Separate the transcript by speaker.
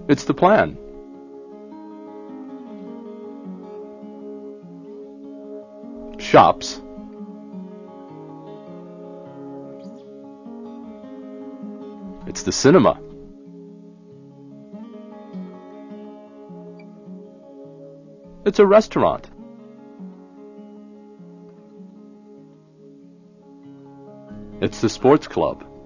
Speaker 1: It's the plan. Shops. It's the cinema. It's a restaurant. It's the sports club.